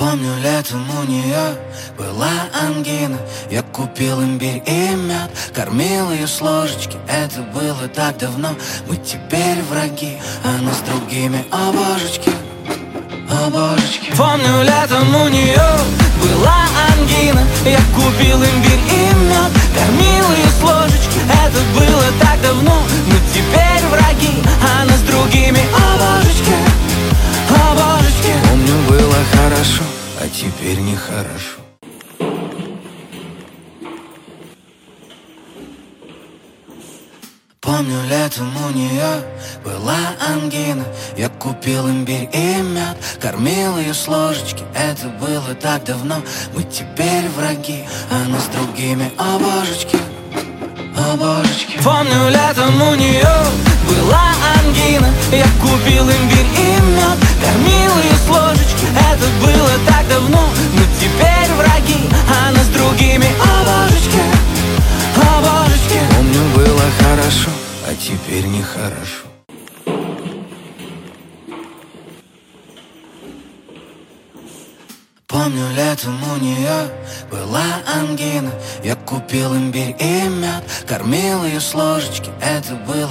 Помню, летом у нее была ангина. Я купил имбирь и мед, кормил ее с ложечки. Это было так давно, мы теперь враги. Она с другими, о божечки, о божечки. Помню, летом у нее была ангина. Я купил имбирь и мед, кормил ее с ложечки. Это было так давно, мы теперь враги. Она с другими, о божечки, о божечки. Помню, было хорошо, а теперь нехорошо. Помню, летом у нее была ангина. Я купил имбирь и мед, кормил ее с ложечки. Это было так давно, мы теперь враги. Она с другими, о божечки, о божечки. Помню, летом у нее была ангина. Я купил имбирь и мед, кормил ее с ложечки. Это было так давно, мы теперь враги. Она с другими, о божечки, о божечки. Помню, было хорошо, а теперь нехорошо. Помню, летом у нее была ангина. Я купил имбирь и мед, кормил ее с ложечки. Это было